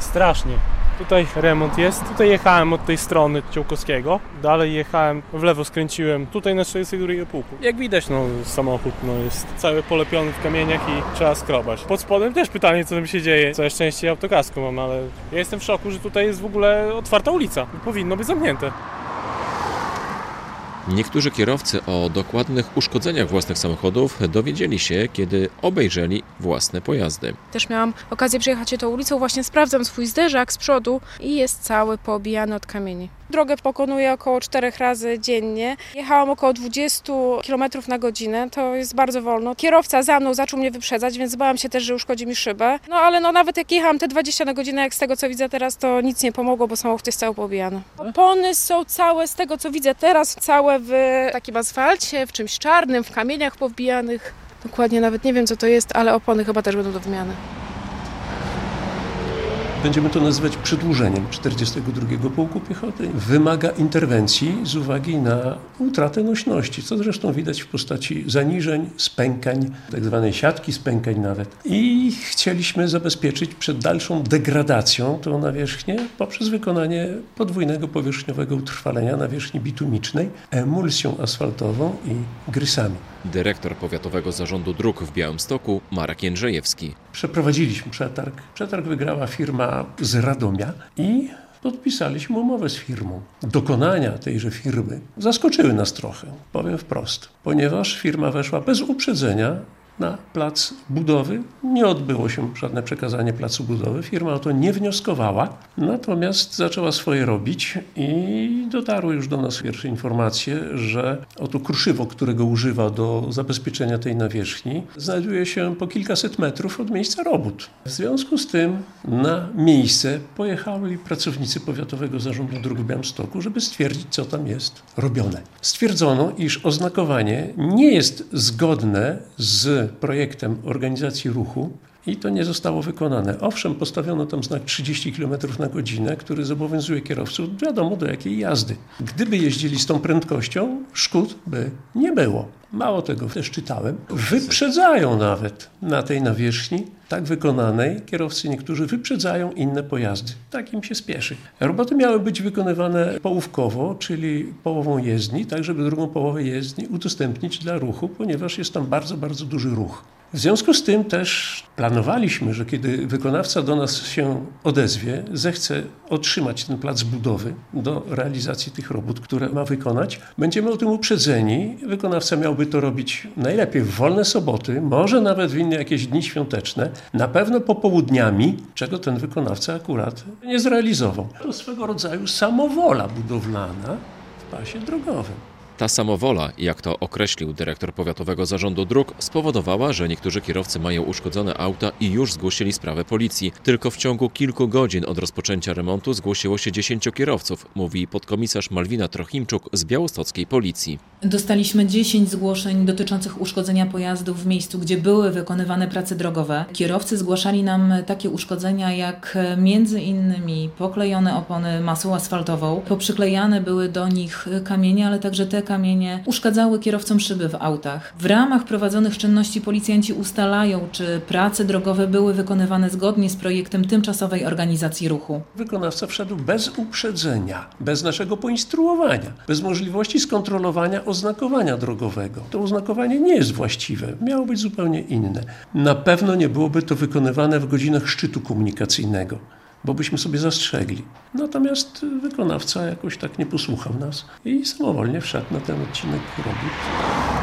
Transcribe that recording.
Strasznie. Tutaj remont jest. Tutaj jechałem od tej strony Ciołkowskiego. Dalej jechałem, w lewo skręciłem. Tutaj na 42 pułku. Jak widać, samochód jest cały polepiony w kamieniach i trzeba skrobać. Pod spodem też pytanie, co tam się dzieje. Całe szczęście autokasko mam, ale ja jestem w szoku, że tutaj jest w ogóle otwarta ulica. Powinno być zamknięte. Niektórzy kierowcy o dokładnych uszkodzeniach własnych samochodów dowiedzieli się, kiedy obejrzeli własne pojazdy. Też miałam okazję przejechać się tą ulicą, właśnie sprawdzam swój zderzak z przodu i jest cały poobijany od kamieni. Drogę pokonuję około 4 razy dziennie. Jechałam około 20 km na godzinę, to jest bardzo wolno. Kierowca za mną zaczął mnie wyprzedzać, więc bałam się też, że uszkodzi mi szybę. Ale nawet jak jechałam te 20 na godzinę, jak z tego co widzę teraz, to nic nie pomogło, bo samochód jest cały poobijany. Opony są całe, z tego co widzę teraz, całe w takim asfalcie, w czymś czarnym, w kamieniach powbijanych. Dokładnie nawet nie wiem co to jest, ale opony chyba też będą do wymiany. Będziemy to nazywać przedłużeniem 42 Pułku Piechoty. Wymaga interwencji z uwagi na utratę nośności, co zresztą widać w postaci zaniżeń, spękań, tak zwanej siatki spękań nawet. I chcieliśmy zabezpieczyć przed dalszą degradacją tą nawierzchnię poprzez wykonanie podwójnego powierzchniowego utrwalenia nawierzchni bitumicznej, emulsją asfaltową i grysami. Dyrektor Powiatowego Zarządu Dróg w Białymstoku Marek Jędrzejewski. Przeprowadziliśmy przetarg. Przetarg wygrała firma z Radomia i podpisaliśmy umowę z firmą. Dokonania tejże firmy zaskoczyły nas trochę, powiem wprost, ponieważ firma weszła bez uprzedzenia na plac budowy. Nie odbyło się żadne przekazanie placu budowy. Firma o to nie wnioskowała, natomiast zaczęła swoje robić i dotarły już do nas pierwsze informacje, że oto kruszywo, którego używa do zabezpieczenia tej nawierzchni, znajduje się po kilkaset metrów od miejsca robót. W związku z tym na miejsce pojechali pracownicy Powiatowego Zarządu Dróg w Białymstoku, żeby stwierdzić, co tam jest robione. Stwierdzono, iż oznakowanie nie jest zgodne z projektem organizacji ruchu i to nie zostało wykonane. Owszem, postawiono tam znak 30 km na godzinę, który zobowiązuje kierowców wiadomo do jakiej jazdy. Gdyby jeździli z tą prędkością, szkód by nie było. Mało tego, też czytałem, wyprzedzają nawet na tej nawierzchni tak wykonanej. Kierowcy niektórzy wyprzedzają inne pojazdy. Tak im się spieszy. Roboty miały być wykonywane połówkowo, czyli połową jezdni, tak żeby drugą połowę jezdni udostępnić dla ruchu, ponieważ jest tam bardzo, bardzo duży ruch. W związku z tym też planowaliśmy, że kiedy wykonawca do nas się odezwie, zechce otrzymać ten plac budowy do realizacji tych robót, które ma wykonać, będziemy o tym uprzedzeni. Wykonawca miałby to robić najlepiej w wolne soboty, może nawet w inne jakieś dni świąteczne, na pewno popołudniami, czego ten wykonawca akurat nie zrealizował. To swego rodzaju samowola budowlana w pasie drogowym. Ta samowola, jak to określił dyrektor Powiatowego Zarządu Dróg, spowodowała, że niektórzy kierowcy mają uszkodzone auta i już zgłosili sprawę policji. Tylko w ciągu kilku godzin od rozpoczęcia remontu zgłosiło się 10 kierowców, mówi podkomisarz Malwina Trochimczuk z białostockiej policji. Dostaliśmy 10 zgłoszeń dotyczących uszkodzenia pojazdów w miejscu, gdzie były wykonywane prace drogowe. Kierowcy zgłaszali nam takie uszkodzenia jak między innymi poklejone opony masą asfaltową, poprzyklejane były do nich kamienie, ale także te kamienie uszkadzały kierowcom szyby w autach. W ramach prowadzonych czynności policjanci ustalają, czy prace drogowe były wykonywane zgodnie z projektem tymczasowej organizacji ruchu. Wykonawca wszedł bez uprzedzenia, bez naszego poinstruowania, bez możliwości skontrolowania oznakowania drogowego. To oznakowanie nie jest właściwe, miało być zupełnie inne. Na pewno nie byłoby to wykonywane w godzinach szczytu komunikacyjnego, bo byśmy sobie zastrzegli. Natomiast wykonawca jakoś tak nie posłuchał nas i samowolnie wszedł na ten odcinek robót.